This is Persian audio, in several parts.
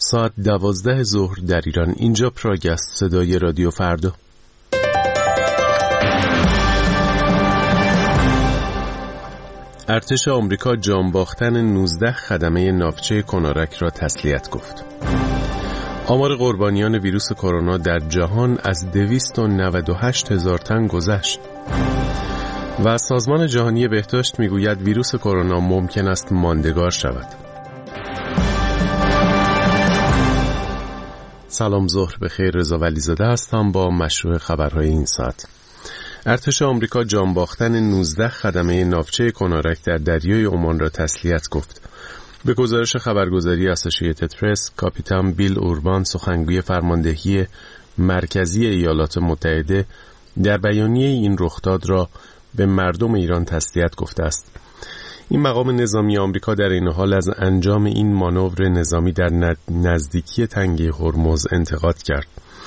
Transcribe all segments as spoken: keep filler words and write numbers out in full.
ساعت دوازده ظهر در ایران. اینجا پراگ است، صدای رادیو فردا. ارتش آمریکا جان باختن نوزده خدمه ناوچه کنارک را تسلیت گفت. آمار قربانیان ویروس کرونا در جهان از دویست و نود و هشت هزار تن گذشت. و سازمان جهانی بهداشت میگوید ویروس کرونا ممکن است ماندگار شود. سلام، ظهر بخیر. رضا ولیزاده هستم با مشروع خبرهای این ساعت. ارتش آمریکا جان باختن نوزده خدمه ناوچه کنارک در دریای عمان را تسلیت گفت. به گزارش خبرگزاری اسوسییتد پرس، کاپیتان بیل اوربان، سخنگوی فرماندهی مرکزی ایالات متحده، در بیانیه این رخداد را به مردم ایران تسلیت گفته است. این مقام نظامی آمریکا در این حال از انجام این مانور نظامی در نزدیکی تنگه هرمز انتقاد کرد.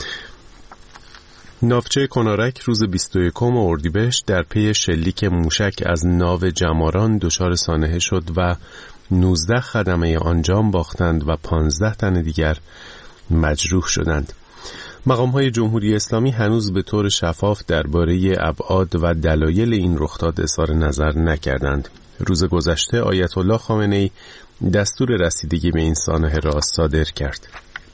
ناوچه کنارک روز بیست و یکم اردیبهشت در پی شلیک موشک از ناو جماران دچار سانحه شد و نوزده خدمه آن جان باختند و پانزده تن دیگر مجروح شدند. مقام‌های جمهوری اسلامی هنوز به طور شفاف درباره ابعاد و دلایل این رخداد اظهار نظر نکردند. روز گذشته آیت الله خامنه‌ای دستور رسیدگی به این سانحه را صادر کرد.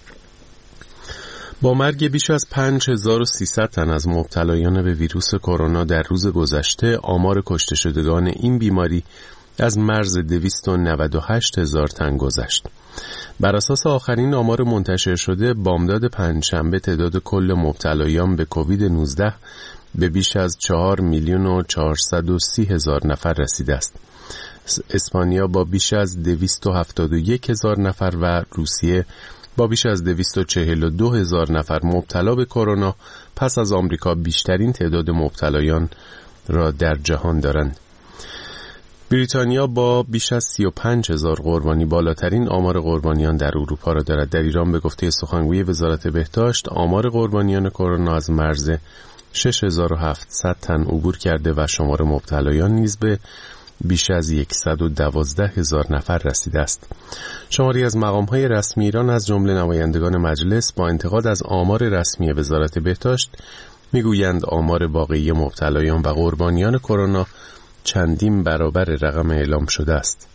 با مرگ بیش از پنج هزار و سیصد تن از مبتلایان به ویروس کرونا در روز گذشته، آمار کشته شدگان این بیماری از مرز دویست و نود و هشت هزار تن گذشت. بر اساس آخرین آمار منتشر شده، بامداد پنجشنبه تعداد کل مبتلایان به کووید نوزده به بیش از چهار میلیون و چهارصد و سی هزار نفر رسیده است. اسپانیا با بیش از دویست و هفتاد و یک هزار نفر و روسیه با بیش از دویست و چهل و دو هزار نفر مبتلا به کرونا پس از آمریکا بیشترین تعداد مبتلایان را در جهان دارند. بریتانیا با بیش از سی و پنج هزار قربانی بالاترین آمار قربانیان در اروپا را دارد. در ایران به گفته سخنگوی وزارت بهداشت، آمار قربانیان کرونا از مرز شش هزار و هفتصد تن عبور کرده و شمار مبتلایان نیز به بیش از صد و دوازده هزار نفر رسیده است. شماری از مقام‌های رسمی ایران از جمله نمایندگان مجلس با انتقاد از آمار رسمی وزارت بهداشت میگویند آمار واقعی مبتلایان و قربانیان کرونا چندین برابر رقم اعلام شده است.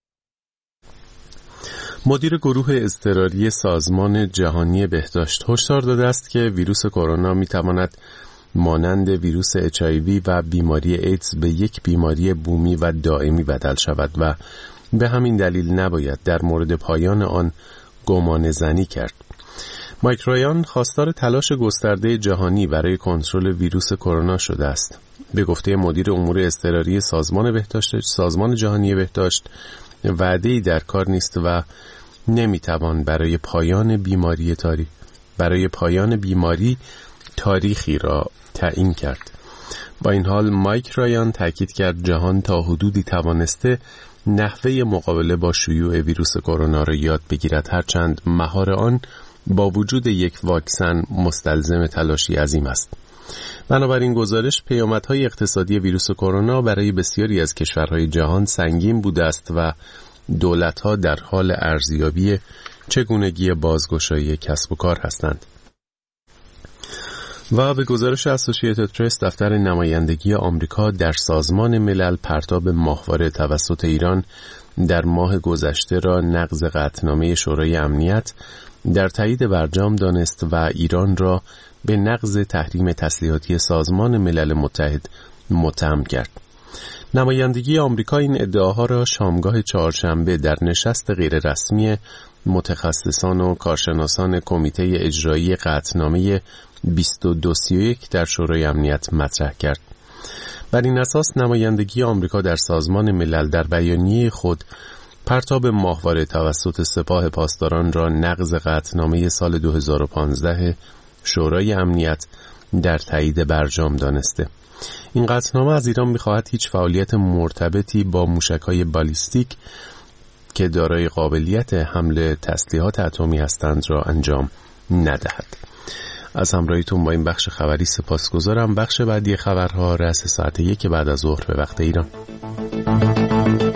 مدیر گروه اضطراری سازمان جهانی بهداشت هشدار داده است که ویروس کرونا میتواند مانند ویروس اچ آی وی و بیماری ایدز به یک بیماری بومی و دائمی بدل شود و به همین دلیل نباید در مورد پایان آن گمان زنی کرد. مایک رایان خواستار تلاش گسترده جهانی برای کنترل ویروس کرونا شده است. به گفته مدیر امور اضطراری سازمان بهداشت سازمان جهانی بهداشت، وعده‌ای در کار نیست و نمیتوان برای پایان بیماری تاریخ برای پایان بیماری تاریخی را تعیین کرد. با این حال مایک رایان تاکید کرد جهان تا حدودی توانسته نحوه مقابله با شیوع ویروس کرونا را یاد بگیرد، هرچند مهار آن با وجود یک واکسن مستلزم تلاشی عظیم است. بنابراین گزارش پیامدهای اقتصادی ویروس کرونا برای بسیاری از کشورهای جهان سنگین بوده است و دولت‌ها در حال ارزیابی چگونگی بازگشایی کسب و کار هستند. و به گزارش اسوسییتد پرس، دفتر نمایندگی آمریکا در سازمان ملل پرتاب ماهواره توسط ایران در ماه گذشته را نقض قطعنامه شورای امنیت در تایید برجام دانست و ایران را به نقض تحریم تسلیحاتی سازمان ملل متحد متهم کرد. نمایندگی آمریکا این ادعاها را شامگاه چهارشنبه در نشست غیررسمی متخصصان و کارشناسان کمیته اجرایی قطعنامه بیست و دو سی و یک در شورای امنیت مطرح کرد. بر این اساس نمایندگی آمریکا در سازمان ملل در بیانیه خود پرتاب ماهواره توسط سپاه پاسداران را نقض قطعنامه سال دو هزار و پانزده شورای امنیت در تایید برجام دانسته. این قطعنامه از ایران می‌خواهد هیچ فعالیت مرتبطی با موشک‌های بالیستیک که دارای قابلیت حمل تسلیحات اتمی هستند را انجام ندهد. از همراهیتون با این بخش خبری سپاسگزارم. بخش بعدی خبرها رأس ساعت یک بعد از ظهر به وقت ایران.